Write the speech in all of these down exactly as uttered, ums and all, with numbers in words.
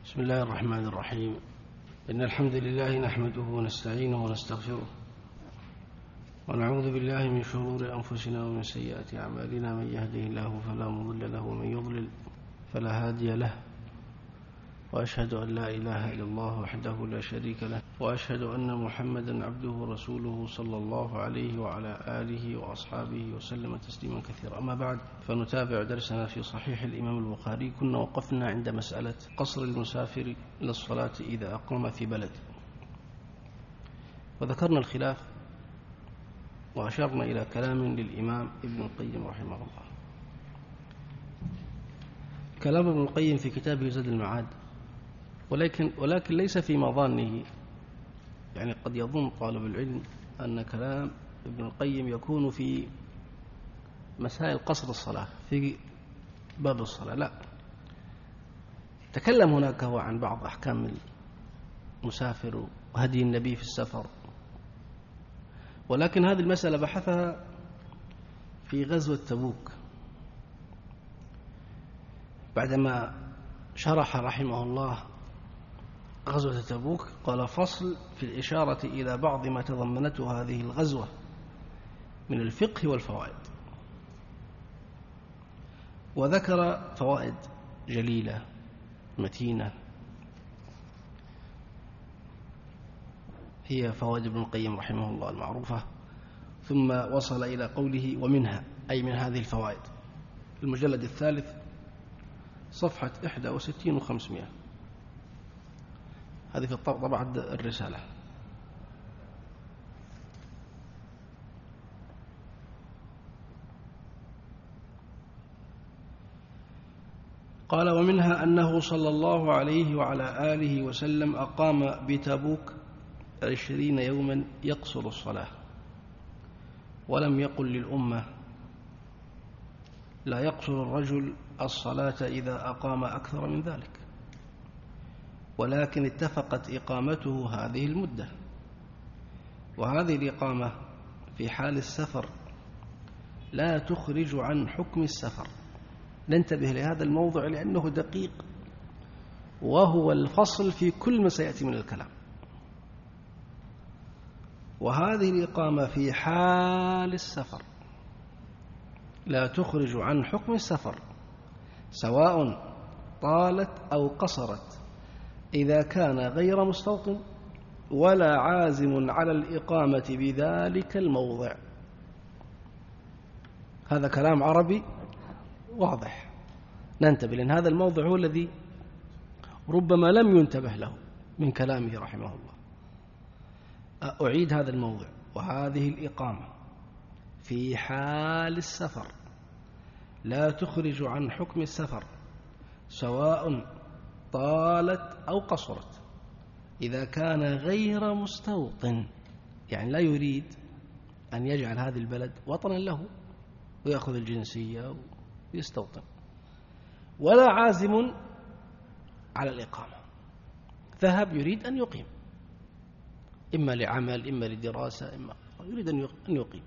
بسم الله الرحمن الرحيم. إن الحمد لله نحمده ونستعينه ونستغفره ونعوذ بالله من شرور أنفسنا ومن سيئات أعمالنا. من يهده الله فلا مضل له ومن يضلل فلا هادي له، وأشهد أن لا إله إلا الله وحده لا شريك له، وأشهد أن محمدا عبده ورسوله صلى الله عليه وعلى آله وأصحابه وسلم تسليما كثيرا. أما بعد، فنتابع درسنا في صحيح الإمام البخاري. كنا وقفنا عند مسألة قصر المسافر للصلاة إذا أقام في بلد، وذكرنا الخلاف وأشرنا إلى كلام للإمام ابن القيم رحمه الله. كلام ابن القيم في كتابه زاد المعاد، ولكن ولكن ليس في مظانه. يعني قد يظن طالب العلم أن كلام ابن القيم يكون في مسائل قصر الصلاة في باب الصلاة. لا، تكلم هناك هو عن بعض أحكام المسافر وهدي النبي في السفر، ولكن هذه المسألة بحثها في غزوة تبوك بعدما شرح رحمه الله غزوة تبوك. قال: فصل في الإشارة إلى بعض ما تضمنته هذه الغزوة من الفقه والفوائد، وذكر فوائد جليلة متينة هي فوائد ابن القيم رحمه الله المعروفة. ثم وصل إلى قوله: ومنها، أي من هذه الفوائد. المجلد الثالث صفحة إحدى وستين وخمسمائة، هذه في طبعة الرسالة. قال: ومنها أنه صلى الله عليه وعلى آله وسلم أقام بتبوك عشرين يوما يقصر الصلاة، ولم يقل للأمة: لا يقصر الرجل الصلاة إذا أقام أكثر من ذلك، ولكن اتفقت إقامته هذه المدة. وهذه الإقامة في حال السفر لا تخرج عن حكم السفر. ننتبه لهذا الموضوع لأنه دقيق، وهو الفصل في كل ما سيأتي من الكلام. وهذه الإقامة في حال السفر لا تخرج عن حكم السفر، سواء طالت أو قصرت، إذا كان غير مستوطن ولا عازم على الإقامة بذلك الموضع. هذا كلام عربي واضح، ننتبه، لأن هذا الموضع هو الذي ربما لم ينتبه له من كلامه رحمه الله. أعيد هذا الموضع: وهذه الإقامة في حال السفر لا تخرج عن حكم السفر، سواء طالت أو قصرت، إذا كان غير مستوطن، يعني لا يريد أن يجعل هذه البلد وطنا له ويأخذ الجنسية ويستوطن، ولا عازم على الإقامة، ذهب يريد أن يقيم، إما لعمل إما لدراسة، إما يريد أن يقيم.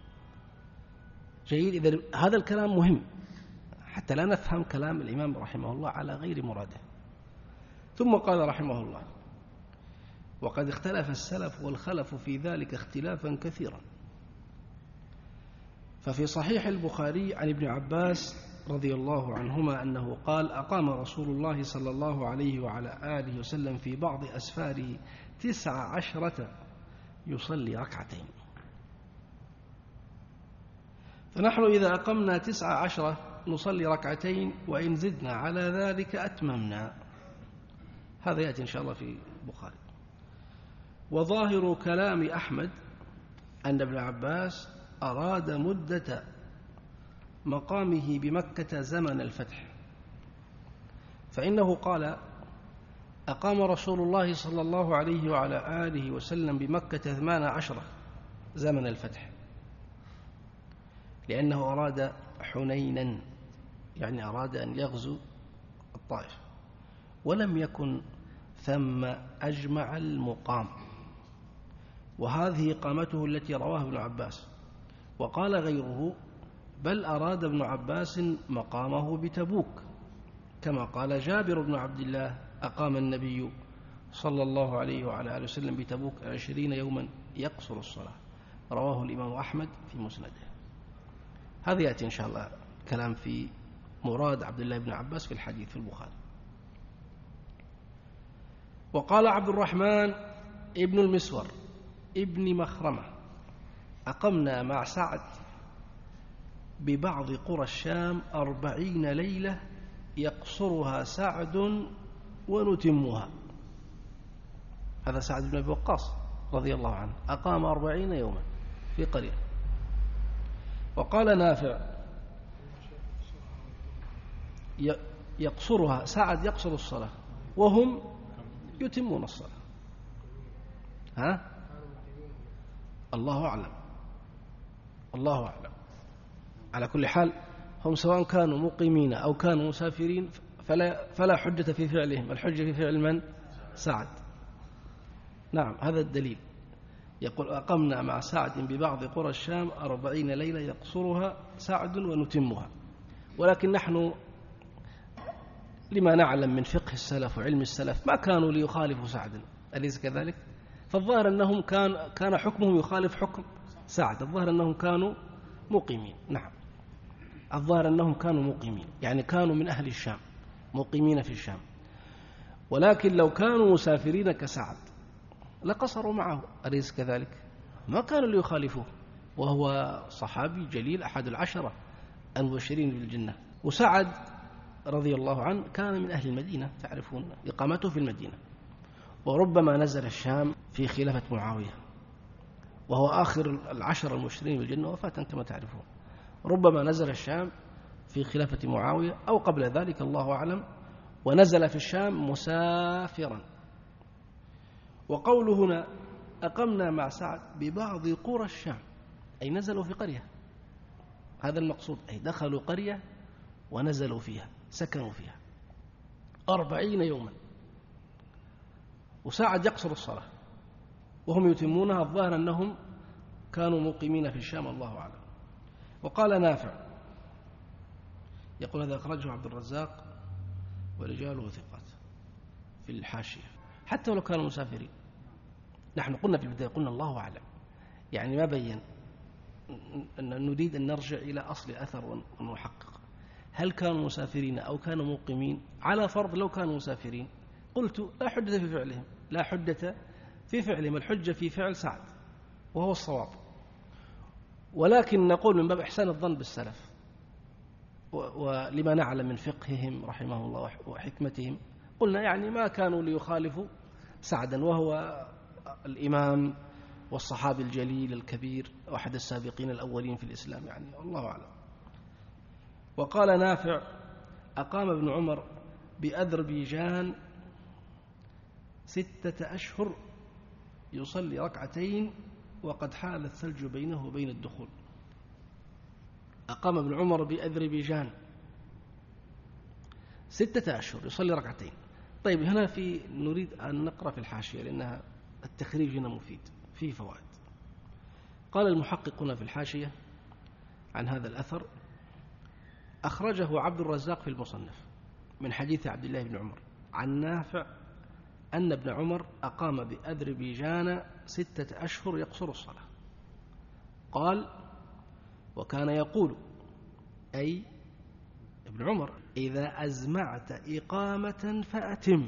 جيد، إذا هذا الكلام مهم حتى لا نفهم كلام الإمام رحمه الله على غير مراده. ثم قال رحمه الله: وقد اختلف السلف والخلف في ذلك اختلافا كثيرا. ففي صحيح البخاري عن ابن عباس رضي الله عنهما أنه قال: أقام رسول الله صلى الله عليه وعلى آله وسلم في بعض أسفاره تسع عشرة يصلي ركعتين. فنحن إذا أقمنا تسع عشرة نصلي ركعتين، وإن زدنا على ذلك أتممنا. هذا يأتي إن شاء الله في البخاري. وظاهر كلام أحمد أن ابن عباس أراد مدة مقامه بمكة زمن الفتح، فإنه قال: أقام رسول الله صلى الله عليه وعلى آله وسلم بمكة ثمان عشرة زمن الفتح، لأنه أراد حنينا، يعني أراد أن يغزو الطائف، ولم يكن ثم أجمع المقام. وهذه إقامته التي رواه ابن عباس. وقال غيره: بل أراد ابن عباس مقامه بتبوك، كما قال جابر بن عبد الله أقام النبي صلى الله عليه وعلى آله وسلم بتبوك عشرين يوما يقصر الصلاة، رواه الإمام أحمد في مسنده. هذا يأتي إن شاء الله كلام في مراد عبد الله بن عباس في الحديث في البخاري. وقال عبد الرحمن ابن المسور ابن مخرمة: أقمنا مع سعد ببعض قرى الشام أربعين ليلة يقصرها سعد ونتمها. هذا سعد بن أبي وقاص رضي الله عنه أقام أربعين يوما في قرية. وقال نافع: يقصرها سعد يقصر الصلاة وهم يتمون الصلاة. ها؟ الله أعلم، الله أعلم. على كل حال هم سواء كانوا مقيمين أو كانوا مسافرين فلا, فلا حجة في فعلهم، الحجة في فعل من؟ سعد. نعم، هذا الدليل. يقول: أقمنا مع سعد ببعض قرى الشام أربعين ليلة يقصرها سعد ونتمها. ولكن نحن لما نعلم من فقه السلف وعلم السلف ما كانوا ليخالفوا سعدا، أليس كذلك؟ فالظاهر أنهم كان كان حكمهم يخالف حكم سعد، الظاهر أنهم كانوا مقيمين. نعم، الظاهر أنهم كانوا مقيمين، يعني كانوا من أهل الشام مقيمين في الشام. ولكن لو كانوا مسافرين كسعد لقصروا معه، أليس كذلك؟ ما كانوا ليخالفوه، وهو صحابي جليل أحد العشرة المبشرين بالجنة. وسعد رضي الله عنه كان من أهل المدينة، تعرفون إقامته في المدينة، وربما نزل الشام في خلافة معاوية، وهو آخر العشر المبشرين بالجنة وفاة كما تعرفون. ربما نزل الشام في خلافة معاوية أو قبل ذلك، الله أعلم، ونزل في الشام مسافرا. وقوله هنا: أقمنا مع سعد ببعض قرى الشام، أي نزلوا في قرية، هذا المقصود، أي دخلوا قرية ونزلوا فيها، سكنوا فيها أربعين يوما. وسعد يقصر الصلاة وهم يتمونها، الظاهر أنهم كانوا مقيمين في الشام، الله أعلم. وقال نافع، يقول: هذا أخرجه عبد الرزاق ورجاله ثقات في الحاشية، حتى ولو كانوا مسافرين. نحن قلنا في البداية، قلنا الله أعلم، يعني ما بين أن نريد أن نرجع إلى أصل الأثر ونحقق هل كانوا مسافرين أو كانوا مقيمين. على فرض لو كانوا مسافرين قلت لا حجة في فعلهم، لا حجة في فعلهم، الحجة في فعل سعد وهو الصواب. ولكن نقول من باب إحسان الظن بالسلف ولما نعلم من فقههم رحمه الله وحكمتهم، قلنا يعني ما كانوا ليخالفوا سعدا، وهو الإمام والصحابي الجليل الكبير وأحد السابقين الأولين في الإسلام، يعني الله أعلم. وقال نافع: أقام ابن عمر بأذربيجان ستة أشهر يصلي ركعتين وقد حال الثلج بينه وبين الدخول. أقام ابن عمر بأذربيجان ستة أشهر يصلي ركعتين. طيب، هنا في نريد أن نقرأ في الحاشية لأنها التخريج هنا مفيد فيه فوائد. قال المحققون في الحاشية عن هذا الأثر: أخرجه عبد الرزاق في المصنف من حديث عبد الله بن عمر عن نافع أن ابن عمر أقام بأذربيجان ستة أشهر يقصر الصلاة. قال: وكان يقول، أي ابن عمر: إذا أزمعت إقامة فأتم.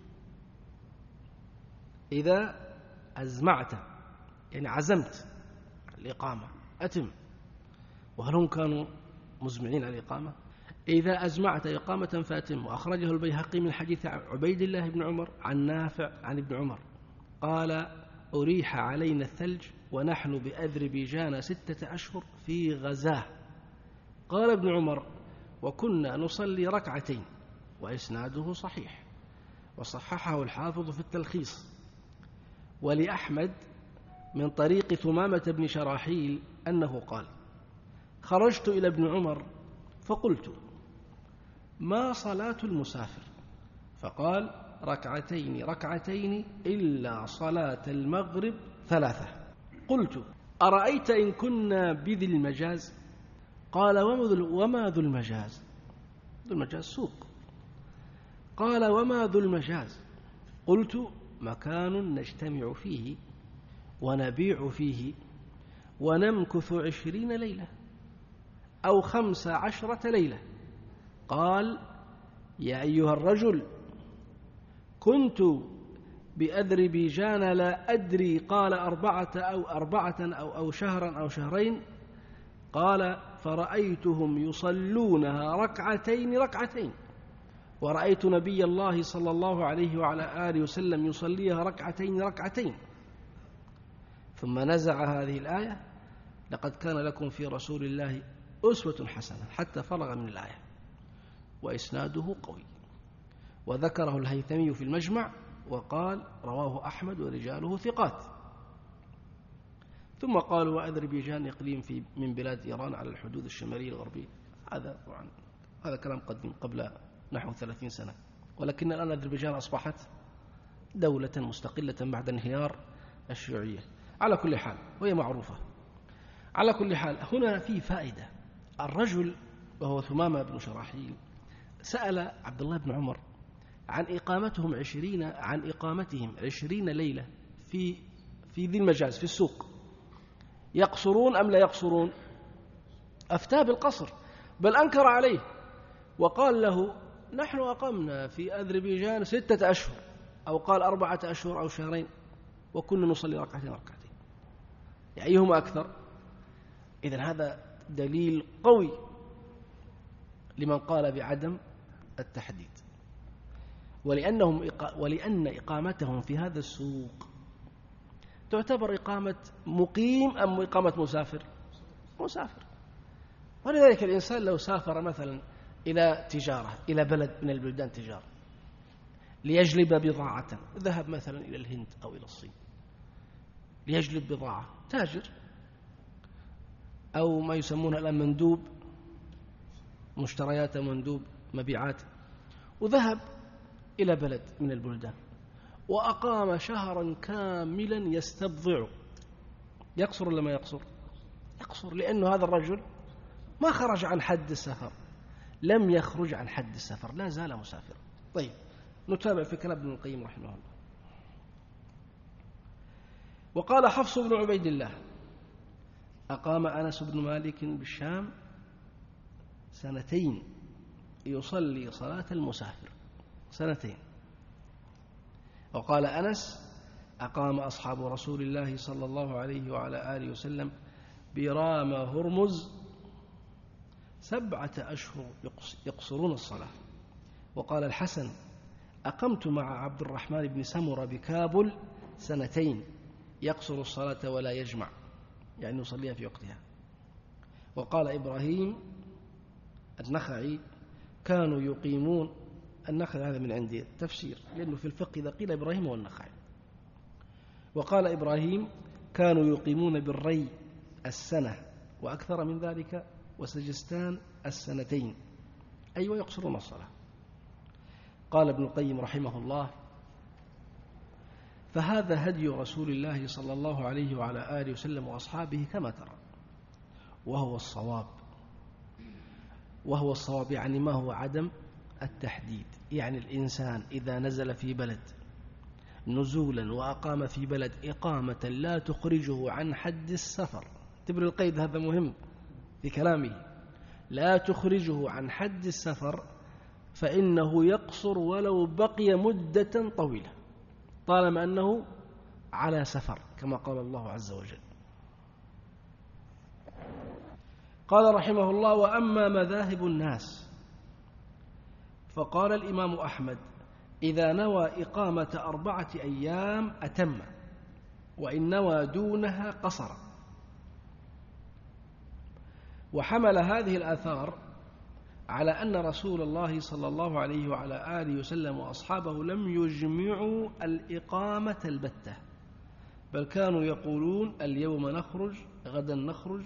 إذا أزمعت يعني عزمت الإقامة، أتم. وهل هم كانوا مزمعين على الإقامة؟ إذا أزمعت إقامة فأتم. وأخرجه البيهقي من حديث عبيد الله بن عمر عن نافع عن ابن عمر قال: أريح علينا الثلج ونحن بأذربيجان ستة أشهر في غزاه. قال ابن عمر: وكنا نصلي ركعتين. وإسناده صحيح، وصححه الحافظ في التلخيص. ولأحمد من طريق ثمامة بن شراحيل أنه قال: خرجت إلى ابن عمر فقلت: ما صلاة المسافر؟ فقال: ركعتين ركعتين إلا صلاة المغرب ثلاثة. قلت: أرأيت إن كنا بذي المجاز؟ قال: وما ذو المجاز؟ ذو المجاز سوق. قال وما ذو المجاز؟ قلت مكان نجتمع فيه ونبيع فيه ونمكث عشرين ليلة أو خمس عشرة ليلة. قال يا أيها الرجل كنت بأذربيجان لا أدري قال أربعة أو أربعة أو, أو شهرا أو شهرين. قال فرأيتهم يصلونها ركعتين ركعتين ورأيت نبي الله صلى الله عليه وعلى آله وسلم يصليها ركعتين ركعتين. ثم نزع هذه الآية لقد كان لكم في رسول الله أسوة حسنة حتى فرغ من الآية، وإسناده قوي. وذكره الهيثمي في المجمع وقال رواه أحمد ورجاله ثقات. ثم قالوا وأذربيجان إقليم في من بلاد إيران على الحدود الشمالية الغربية. هذا طبعا هذا كلام قديم قبل نحو ثلاثين سنة، ولكن الآن أذربيجان أصبحت دولة مستقلة بعد انهيار الشيوعية. على كل حال وهي معروفة. على كل حال هنا في فائدة. الرجل وهو ثمامة بن شراحيل سأل عبد الله بن عمر عن إقامتهم عشرين عن إقامتهم عشرين ليلة في في ذي المجاز في السوق، يقصرون أم لا يقصرون؟ أفتى بالقصر، بل أنكر عليه وقال له نحن أقمنا في أذربيجان ستة أشهر أو قال أربعة أشهر أو شهرين وكنا نصلي ركعتين ركعتين، أيهما أكثر؟ إذن هذا دليل قوي لمن قال بعدم التحديد. ولأنهم ولأن إقامتهم في هذا السوق تعتبر إقامة مقيم أم إقامة مسافر؟ مسافر. ولذلك الإنسان لو سافر مثلا إلى تجارة إلى بلد من البلدان تجارة ليجلب بضاعة، ذهب مثلا إلى الهند أو إلى الصين ليجلب بضاعة، تاجر أو ما يسمونه الآن مندوب، مشتريات مندوب مبيعات، وذهب إلى بلد من البلدان وأقام شهرا كاملا يستبضع، يقصر ولا ما يقصر؟ يقصر، لأنه هذا الرجل ما خرج عن حد السفر، لم يخرج عن حد السفر، لا زال مسافرا. طيب نتابع في كلام ابن القيم رحمه الله. وقال حفص بن عبيد الله أقام أنس بن مالك بالشام سنتين يصلي صلاة المسافر، سنتين. وقال أنس أقام أصحاب رسول الله صلى الله عليه وعلى آله وسلم برام هرمز سبعة أشهر يقصرون الصلاة. وقال الحسن أقمت مع عبد الرحمن بن سمرة بكابل سنتين يقصر الصلاة ولا يجمع، يعني يصليها في وقتها. وقال إبراهيم النخعي كانوا يقيمون، النخعي هذا من عندي تفسير لأنه في الفقه إذا قيل إبراهيم هو النخعي. وقال إبراهيم كانوا يقيمون بالري السنة وأكثر من ذلك، وسجستان السنتين، أي ويقصرون الصلاة. قال ابن القيم رحمه الله فهذا هدي رسول الله صلى الله عليه وعلى آله وسلم وأصحابه كما ترى، وهو الصواب. وهو الصواب يعني ما هو عدم التحديد، يعني الإنسان إذا نزل في بلد نزولا وأقام في بلد إقامة لا تخرجه عن حد السفر، تبر القيد هذا مهم في كلامه، لا تخرجه عن حد السفر، فإنه يقصر ولو بقي مدة طويلة طالما أنه على سفر كما قال الله عز وجل. قال رحمه الله وأما مذاهب الناس فقال الإمام أحمد إذا نوى إقامة أربعة أيام أتم، وإن نوى دونها قصر. وحمل هذه الآثار على أن رسول الله صلى الله عليه وعلى آله وسلم وأصحابه لم يجمعوا الإقامة البتة، بل كانوا يقولون اليوم نخرج غدا نخرج.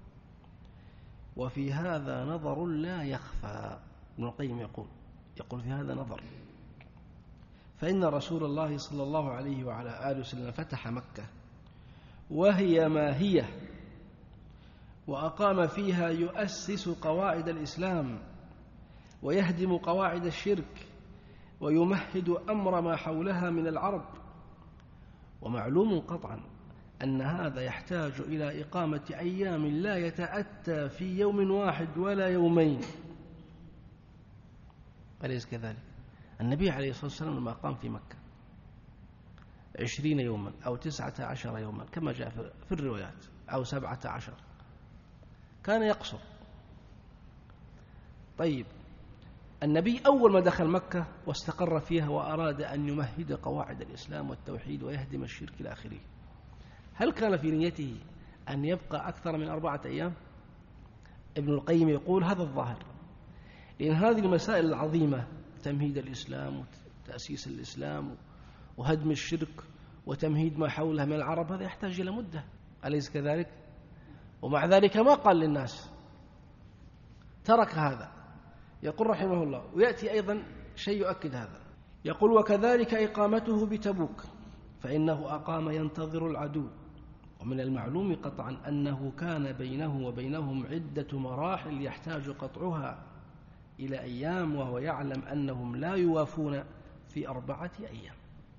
وفي هذا نظر لا يخفى. ابن القيم يقول يقول في هذا نظر، فإن رسول الله صلى الله عليه وعلى آله وسلم فتح مكة وهي ما هي، وأقام فيها يؤسس قواعد الإسلام ويهدم قواعد الشرك ويمهد أمر ما حولها من العرب. ومعلوم قطعا أن هذا يحتاج إلى إقامة أيام لا يتأتى في يوم واحد ولا يومين، أليس كذلك؟ النبي عليه الصلاة والسلام لما قام في مكة عشرين يوما أو تسعة عشر يوما كما جاء في الروايات أو سبعة عشر، كان يقصر. طيب النبي أول ما دخل مكة واستقر فيها وأراد أن يمهد قواعد الإسلام والتوحيد ويهدم الشرك إلى آخره، هل كان في نيته أن يبقى أكثر من أربعة أيام؟ ابن القيم يقول هذا الظاهر، لأن هذه المسائل العظيمة، تمهيد الإسلام وتأسيس الإسلام وهدم الشرك وتمهيد ما حولها من العرب، هذا يحتاج إلى مدة، أليس كذلك؟ ومع ذلك ما قال للناس، ترك هذا. يقول رحمه الله، ويأتي أيضا شيء يؤكد هذا، يقول وكذلك إقامته بتبوك فإنه أقام ينتظر العدو، ومن المعلوم قطعا أنه كان بينه وبينهم عدة مراحل يحتاج قطعها إلى أيام، وهو يعلم أنهم لا يوافون في أربعة أيام.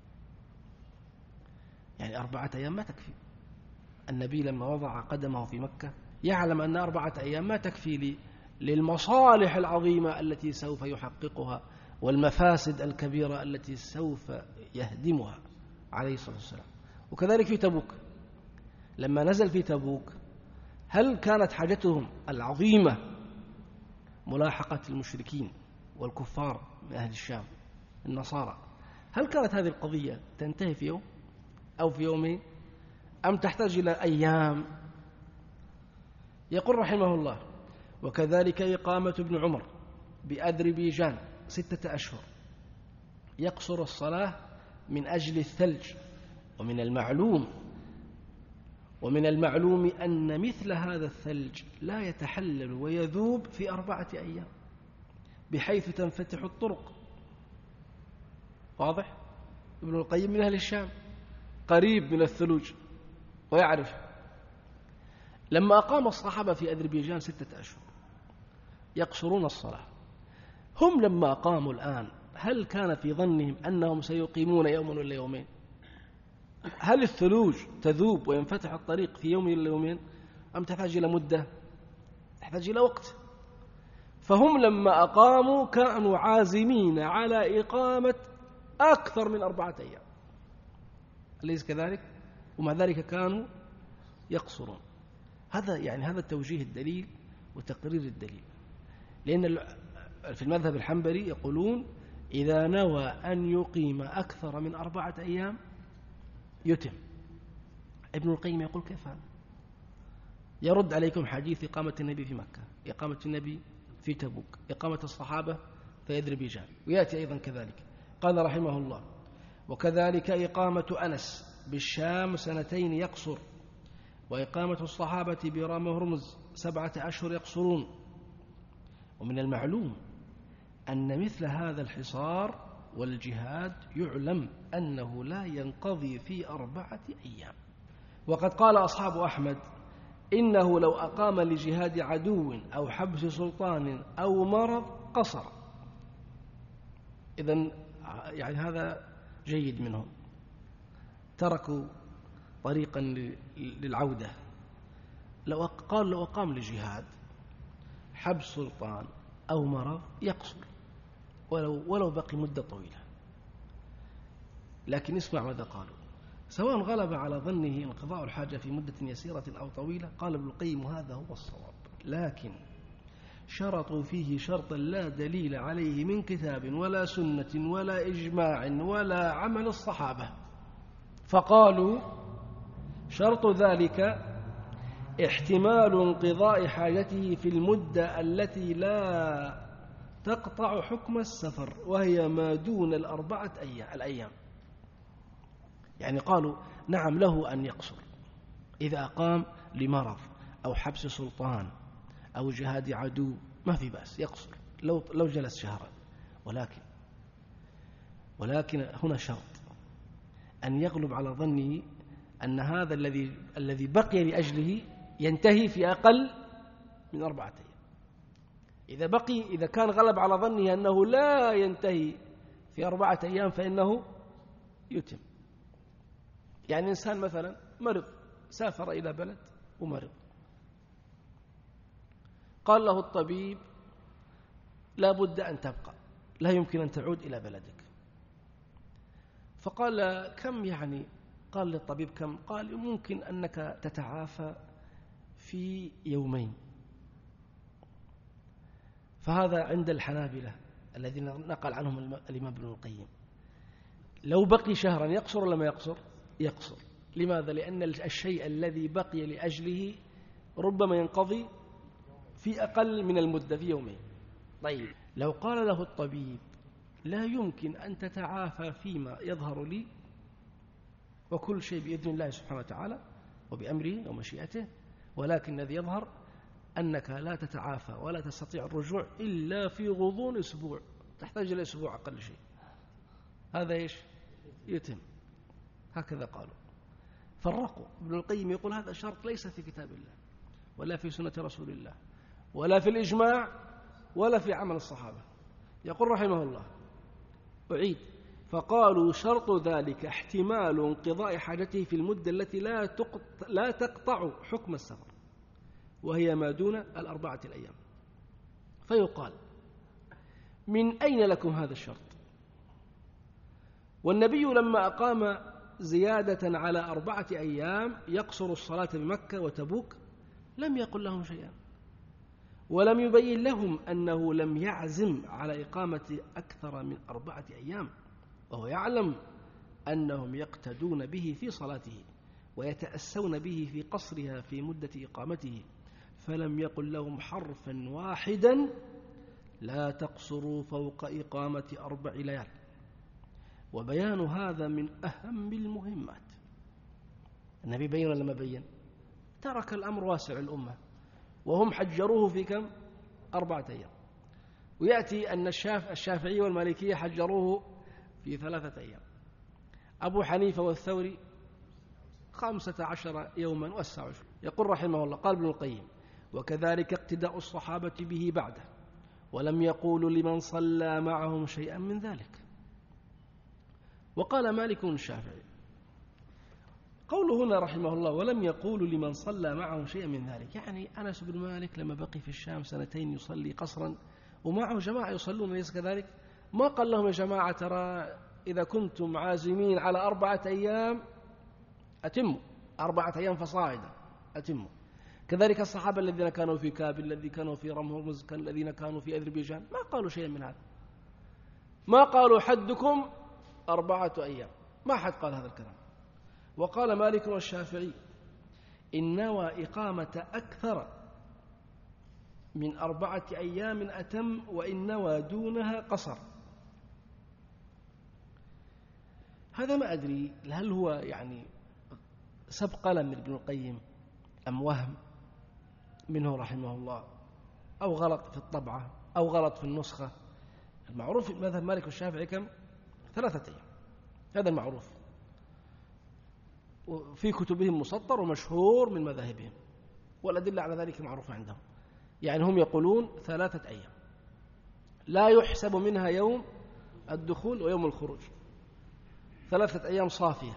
يعني أربعة أيام ما تكفي. النبي لما وضع قدمه في مكة يعلم أن أربعة أيام ما تكفي لي للمصالح العظيمة التي سوف يحققها والمفاسد الكبيرة التي سوف يهدمها عليه الصلاة والسلام. وكذلك في تبوك لما نزل في تبوك، هل كانت حاجتهم العظيمة ملاحقة المشركين والكفار من أهل الشام النصارى؟ هل كانت هذه القضية تنتهي في يوم أو في يومين، أم تحتاج إلى أيام؟ يقول رحمه الله وكذلك إقامة ابن عمر بأذربيجان ستة أشهر يقصر الصلاة من أجل الثلج. ومن المعلوم ومن المعلوم أن مثل هذا الثلج لا يتحلل ويذوب في أربعة أيام بحيث تنفتح الطرق. واضح؟ ابن القيم من أهل الشام قريب من الثلوج ويعرف. لما أقام الصحابة في أذربيجان ستة أشهر يقصرون الصلاة، هم لما أقاموا الآن هل كان في ظنهم أنهم سيقيمون يوما ولا يومين؟ هل الثلوج تذوب وينفتح الطريق في يوم ولا يومين، أم تحتاج إلى مدة؟ تحتاج إلى وقت. فهم لما أقاموا كانوا عازمين على إقامة أكثر من أربعة أيام، أليس كذلك؟ ومع ذلك كانوا يقصرون. هذا يعني هذا توجيه الدليل وتقرير الدليل. لأن في المذهب الحنبلي يقولون إذا نوى أن يقيم أكثر من أربعة أيام يتم. ابن القيم يقول كيف هذا؟ يرد عليكم حديث إقامة النبي في مكة، إقامة النبي في تبوك، إقامة الصحابة في أذربيجان، ويأتي أيضا كذلك. قال رحمه الله وكذلك إقامة أنس بالشام سنتين يقصر، وإقامة الصحابة برام هرمز سبعة أشهر يقصرون. ومن المعلوم أن مثل هذا الحصار والجهاد يعلم أنه لا ينقضي في أربعة أيام. وقد قال أصحاب أحمد إنه لو أقام لجهاد عدو أو حبس سلطان أو مرض قصر. إذن يعني هذا جيد منهم، تركوا طريقا للعودة. لو قال لو أقام لجهاد حبس سلطان أو مرض يقصر ولو, ولو بقي مدة طويلة. لكن اسمع ماذا قالوا: سواء غلب على ظنه انقضاء الحاجة في مدة يسيرة أو طويلة. قال ابن القيم هذا هو الصواب، لكن شرطوا فيه شرطا لا دليل عليه من كتاب ولا سنة ولا إجماع ولا عمل الصحابة، فقالوا شرط ذلك احتمال انقضاء حاجته في المدة التي لا تقطع حكم السفر، وهي ما دون الأربعة الأيام. يعني قالوا نعم له أن يقصر إذا أقام لمرض أو حبس سلطان أو جهاد عدو، ما في بأس يقصر لو لو جلس شهرا، ولكن ولكن هنا شرط أن يغلب على ظنه أن هذا الذي الذي بقي لأجله ينتهي في أقل من أربعة أيام. إذا بقي إذا كان غلب على ظنه أنه لا ينتهي في أربعة أيام فإنه يتم. يعني إنسان مثلا مرض، سافر إلى بلد ومرض، قال له الطبيب لا بد أن تبقى، لا يمكن أن تعود إلى بلدك. فقال كم يعني؟ قال للطبيب كم؟ قال ممكن أنك تتعافى في يومين. فهذا عند الحنابلة الذين نقل عنهم الإمام ابن القيم. لو بقي شهرا يقصر ولا ما يقصر؟ يقصر. لماذا؟ لأن الشيء الذي بقي لأجله ربما ينقضي في أقل من المدة، في يومين. طيب لو قال له الطبيب لا يمكن أن تتعافى فيما يظهر لي، وكل شيء بإذن الله سبحانه وتعالى وبأمره ومشيئته، ولكن الذي يظهر أنك لا تتعافى ولا تستطيع الرجوع إلا في غضون أسبوع، تحتاج إلى أسبوع أقل شيء، هذا إيش؟ يتم. هكذا قالوا. فرقوا. ابن القيم يقول هذا شرط ليس في كتاب الله ولا في سنة رسول الله ولا في الإجماع ولا في عمل الصحابة. يقول رحمه الله، أعيد: فقالوا شرط ذلك احتمال انقضاء حاجته في المدة التي لا لا تقطع حكم السفر، وهي ما دون الأربعة الأيام. فيقال من أين لكم هذا الشرط؟ والنبي لما أقام زيادة على أربعة أيام يقصر الصلاة بمكة وتبوك لم يقل لهم شيئا، ولم يبين لهم أنه لم يعزم على إقامة أكثر من أربعة أيام، وهو يعلم أنهم يقتدون به في صلاته ويتأسون به في قصرها في مدة إقامته، فلم يقل لهم حرفا واحدا لا تقصروا فوق إقامة أربع ليال. وبيان هذا من أهم المهمات. النبي بين ولا ما بين؟ ترك الأمر واسع الأمة، وهم حجروه في كم؟ أربعة أيام. ويأتي أن الشاف الشافعي والمالكية حجروه في ثلاثة أيام، أبو حنيفة والثوري خمسة عشر يوما وسعوا. يقول رحمه الله، قال ابن القيم: وكذلك اقتداء الصحابة به بعده، ولم يقولوا لمن صلى معهم شيئا من ذلك. وقال مالك الشافعي، قوله هنا رحمه الله ولم يقولوا لمن صلى معهم شيئا من ذلك، يعني أنس بن مالك لما بقي في الشام سنتين يصلي قصرا ومعه جماعة يصلون ليس كذلك، ما قال لهم يا جماعة ترى إذا كنتم عازمين على أربعة أيام أتموا، أربعة أيام فصاعدا أتموا. كذلك الصحابة الذين كانوا في كابل، الذين كانوا في رمهرمز، الذين كانوا في أذربيجان، ما قالوا شيئا من هذا، ما قالوا حدكم أربعة أيام، ما حد قال هذا الكلام. وقال مالك والشافعي: إن نوى إقامة أكثر من أربعة أيام أتم، وإن نوى دونها قصر. هذا ما أدري هل هو يعني سبق قلم من ابن القيم أم وهم منه رحمه الله، أو غلط في الطبعة أو غلط في النسخة. المعروف في مذهب مالك والشافعي كم؟ ثلاثة أيام، هذا المعروف وفي كتبهم مسطر ومشهور من مذاهبهم، والأدلة على ذلك معروفة عندهم. يعني هم يقولون ثلاثة أيام لا يحسب منها يوم الدخول ويوم الخروج، ثلاثة أيام صافية.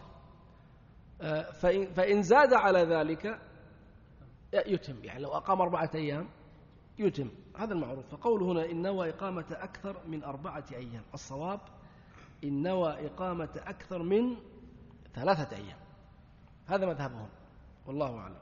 فإن زاد على ذلك يتم، يعني لو أقام أربعة أيام يتم، هذا المعروف. فقول هنا إن نوى إقامة أكثر من أربعة أيام، الصواب إن نوى إقامة أكثر من ثلاثة أيام، هذا مذهبهم والله أعلم.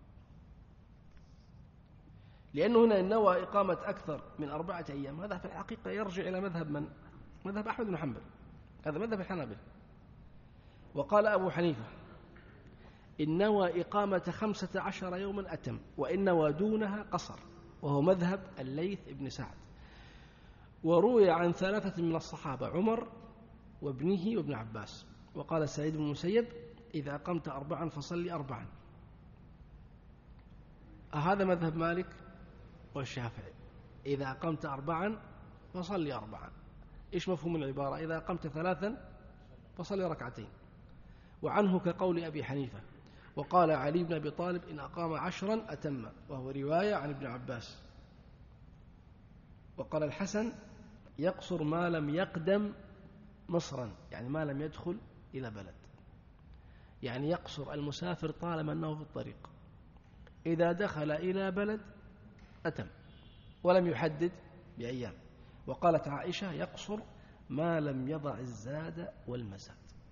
لأنه هنا إن نوى إقامة أكثر من أربعة أيام، هذا في الحقيقة يرجع إلى مذهب من؟ مذهب أحمد بن حنبل، هذا مذهب الحنابلة. وقال أبو حنيفة: إن نوى إقامة خمسة عشر يوما أتم، وإن نوى دونها قصر، وهو مذهب الليث بن سعد. وروي عن ثلاثة من الصحابة، عمر وابنه وابن عباس. وقال سعيد بن المسيب: إذا أقمت أربعا فصلي أربعا. هذا مذهب مالك والشافعي، إذا أقمت أربعا فصلي أربعا. إيش مفهوم العبارة؟ إذا أقمت ثلاثا فصلي ركعتين. وعنه كقول أبي حنيفة. وقال علي بن أبي طالب: إن أقام عشرا أتم، وهو رواية عن ابن عباس. وقال الحسن: يقصر ما لم يقدم مصرا، يعني ما لم يدخل إلى بلد، يعني يقصر المسافر طالما أنه في الطريق. إذا دخل إلى بلد أتم ولم يحدد بأيام. وقالت عائشة يقصر ما لم يضع الزاد والمزاد.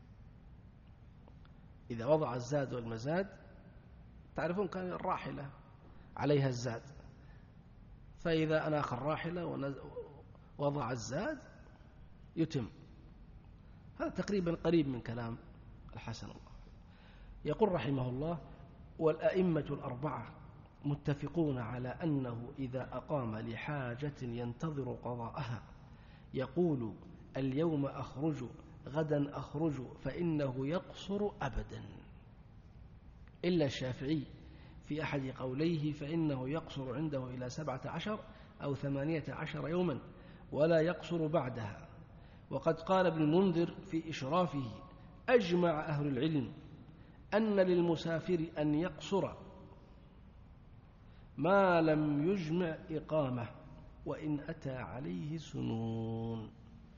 إذا وضع الزاد والمزاد، تعرفون كان الراحلة عليها الزاد، فإذا أناخ الراحلة ووضع الزاد يتم. هذا تقريبا قريب من كلام الحسن. الله يقول رحمه الله: والأئمة الأربعة متفقون على أنه إذا أقام لحاجة ينتظر قضاءها يقول اليوم أخرج غدا أخرج فإنه يقصر أبدا، إلا الشافعي في أحد قوليه فإنه يقصر عنده إلى سبعة عشر أو ثمانية عشر يوما ولا يقصر بعدها. وقد قال ابن المنذر في إشرافه: أجمع أهل العلم أن للمسافر أن يقصر ما لم يجمع إقامة وإن أتى عليه سنون.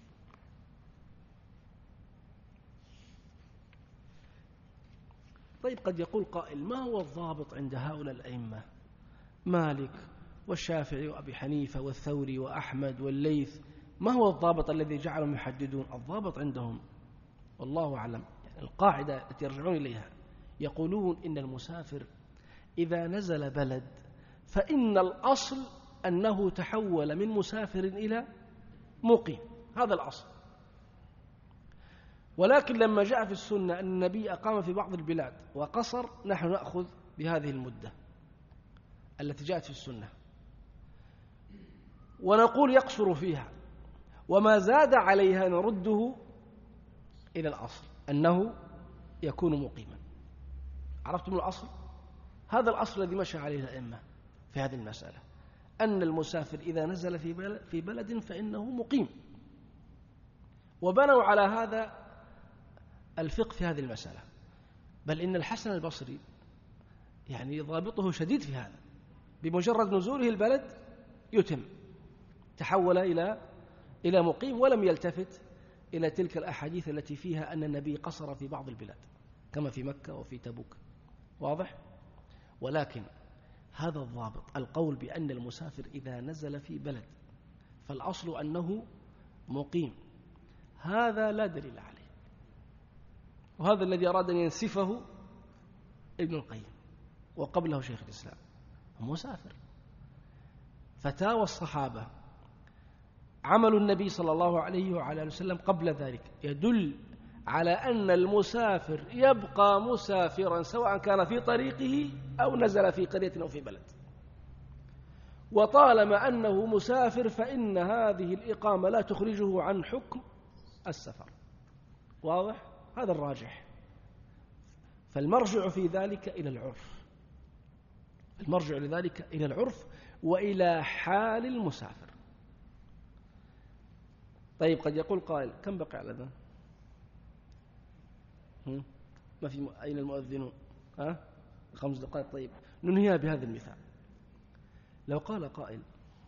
طيب، قد يقول قائل: ما هو الضابط عند هؤلاء الأئمة مالك والشافعي وأبي حنيفة والثوري وأحمد والليث؟ ما هو الضابط الذي جعلهم يحددون؟ الضابط عندهم والله أعلم، يعني القاعدة التي يرجعون إليها يقولون إن المسافر إذا نزل بلد فإن الأصل أنه تحول من مسافر إلى مقيم، هذا الأصل. ولكن لما جاء في السنة أن النبي أقام في بعض البلاد وقصر، نحن نأخذ بهذه المدة التي جاءت في السنة ونقول يقصر فيها، وما زاد عليها نرده إلى الأصل أنه يكون مقيما. عرفتم الأصل؟ هذا الأصل الذي مشى عليه الأئمة في هذه المسألة، أن المسافر إذا نزل في بلد, في بلد فإنه مقيم، وبنوا على هذا الفقه في هذه المسألة. بل إن الحسن البصري يعني ضابطه شديد في هذا، بمجرد نزوله البلد يتم، تحول إلى إلى مقيم، ولم يلتفت إلى تلك الأحاديث التي فيها أن النبي قصر في بعض البلاد كما في مكة وفي تبوك. واضح؟ ولكن هذا الضابط، القول بأن المسافر إذا نزل في بلد فالأصل أنه مقيم، هذا لا دليل عليه، وهذا الذي أراد أن ينسفه ابن القيم وقبله شيخ الإسلام. مسافر، فتاوى الصحابة، عمل النبي صلى الله عليه وعلى وسلم قبل ذلك يدل على أن المسافر يبقى مسافرا سواء كان في طريقه أو نزل في قرية أو في بلد، وطالما أنه مسافر فإن هذه الإقامة لا تخرجه عن حكم السفر. واضح؟ هذا الراجح. فالمرجع في ذلك إلى العرف، المرجع لذلك إلى العرف وإلى حال المسافر. طيب، قد يقول قائل: كم بقي على الأذان؟ ما في م... أين المؤذنون؟ ها؟ خمس دقائق. طيب، ننهيها بهذا المثال. لو قال قائل: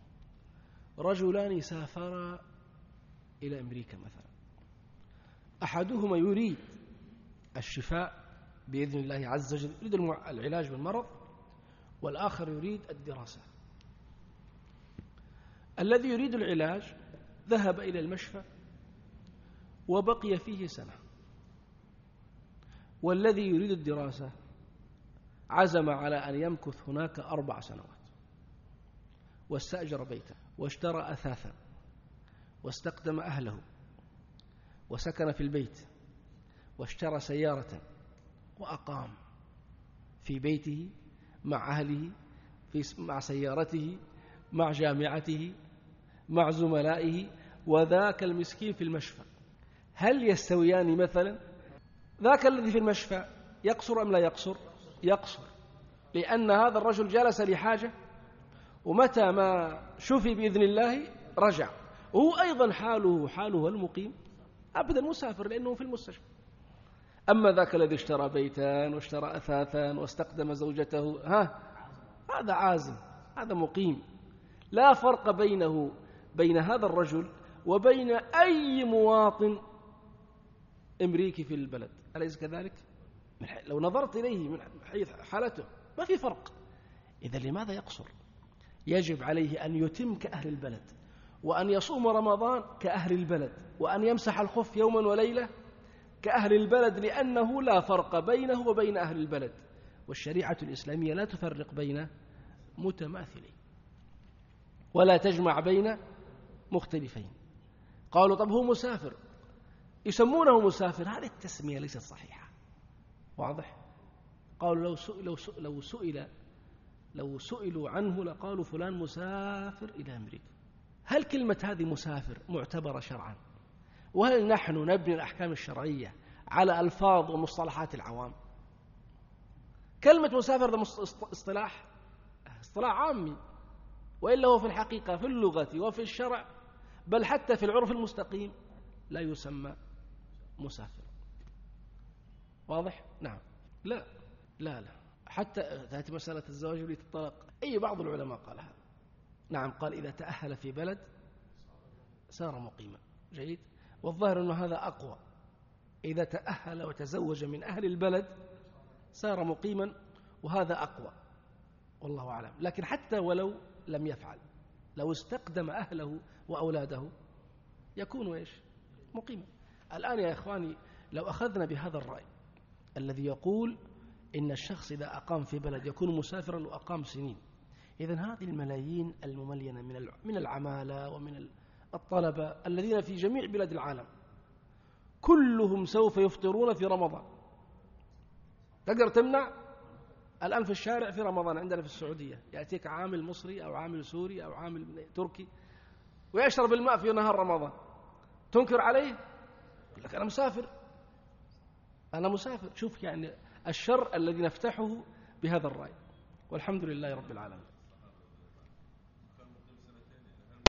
رجلان سافرا إلى أمريكا مثلا، أحدهما يريد الشفاء بإذن الله عز وجل، يريد العلاج بالمرض، والآخر يريد الدراسة. الذي يريد العلاج ذهب إلى المشفى وبقي فيه سنة، والذي يريد الدراسة عزم على أن يمكث هناك أربع سنوات، واستأجر بيتا واشترى أثاثا واستقدم أهله وسكن في البيت واشترى سيارة وأقام في بيته مع أهله، في مع سيارته، مع جامعته، مع زملائه، وذاك المسكين في المشفى. هل يستويان مثلا؟ ذاك الذي في المشفى يقصر أم لا يقصر؟ يقصر، لأن هذا الرجل جلس لحاجة، ومتى ما شفي بإذن الله رجع، وهو أيضا حاله حاله المقيم أبدا مسافر لأنه في المستشفى. أما ذاك الذي اشترى بيتا واشترى أثاثا واستقدم زوجته، ها، هذا عازم، هذا مقيم. لا فرق بينه بين هذا الرجل وبين أي مواطن أمريكي في البلد، أليس كذلك؟ لو نظرت إليه من حيث حالته ما في فرق. إذا لماذا يقصر؟ يجب عليه أن يتم كأهل البلد، وأن يصوم رمضان كأهل البلد، وأن يمسح الخف يوما وليلة كأهل البلد، لأنه لا فرق بينه وبين أهل البلد. والشريعة الإسلامية لا تفرق بين متماثلين ولا تجمع بين مختلفين. قالوا طب هو مسافر، يسمونه مسافر، هذه التسمية ليست صحيحة. واضح؟ قالوا لو سئل لو سئل لو سئل لو سئلوا عنه لقالوا فلان مسافر إلى أمريكا. هل كلمة هذه مسافر معتبرة شرعا؟ وهل نحن نبني الأحكام الشرعية على ألفاظ ومصطلحات العوام؟ كلمة مسافر ده اصطلاح اصطلاح عامي، وإلا هو في الحقيقة في اللغة وفي الشرع بل حتى في العرف المستقيم لا يسمى مسافر. واضح؟ نعم. لا لا لا حتى تأتي مسألة الزواج ولية الطلاق، أي بعض العلماء قال هذا. نعم، قال إذا تأهل في بلد صار مقيما. جيد. والظاهر أنه هذا أقوى، إذا تأهل وتزوج من أهل البلد صار مقيما، وهذا أقوى والله أعلم. لكن حتى ولو لم يفعل، لو استقدم أهله وأولاده يكون إيش؟ مقيما. الآن يا إخواني لو أخذنا بهذا الرأي الذي يقول إن الشخص إذا أقام في بلد يكون مسافرا وأقام سنين، إذن هذه الملايين المملينة من العمالة ومن الطلبة الذين في جميع بلاد العالم كلهم سوف يفطرون في رمضان. تقدر تمنع؟ الآن في الشارع في رمضان عندنا في السعودية يأتيك عامل مصري أو عامل سوري أو عامل تركي ويشرب الماء في نهار رمضان، تنكر عليه؟ يقول لك أنا مسافر، أنا مسافر. شوف يعني الشر الذي نفتحه بهذا الرأي. والحمد لله رب العالمين.